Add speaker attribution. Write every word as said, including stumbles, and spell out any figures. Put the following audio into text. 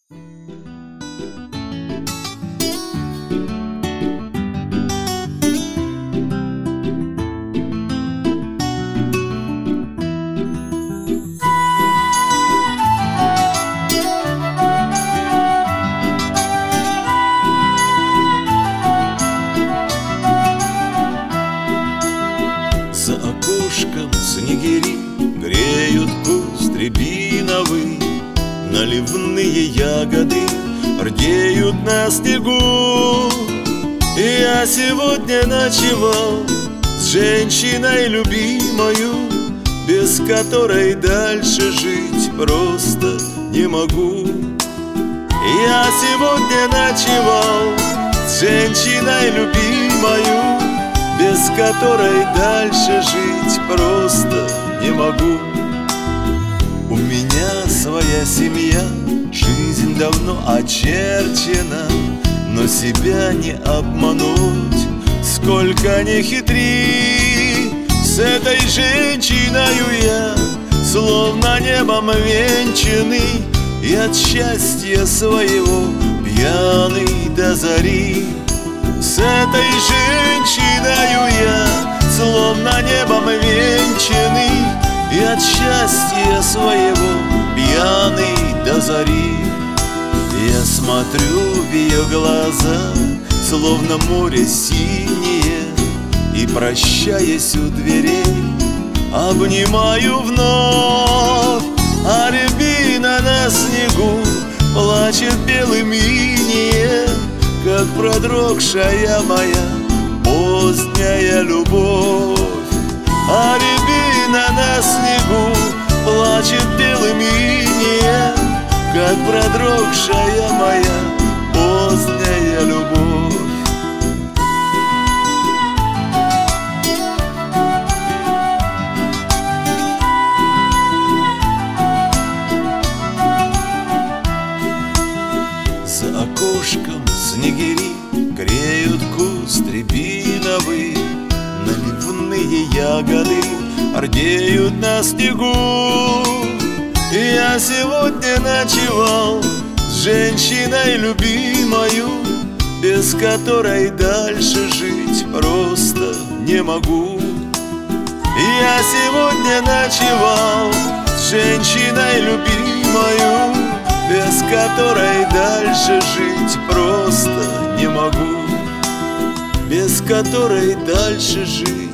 Speaker 1: За окошком снегири греют куст рябиновый, наливные ягоды рдеют на снегу. Я сегодня ночевал с женщиной любимою, без которой дальше жить просто не могу. Я сегодня ночевал с женщиной любимою, без которой дальше жить просто не могу. У меня своя семья, жизнь давно очерчена, но себя не обмануть, сколько ни хитри. С этой женщиною я словно небом венчанный, и от счастья своего пьяный до зари. С этой женщиною я словно небом венчанный, и от счастья своего пьяный до зари. Я смотрю в ее глаза, словно море синее, и, прощаясь у дверей, обнимаю вновь. А рябина на снегу плачет белым инеем, как продрогшая моя поздняя любовь. А рябина на снегу плачет белым инеем, как продрогшая моя поздняя любовь. За окошком снегири греют куст рябиновый, наливные ягоды рдеют на снегу. Я сегодня ночевал с женщиной любимою, без которой дальше жить просто не могу. Я сегодня ночевал с женщиной любимою, без которой дальше жить просто не могу, без которой дальше жить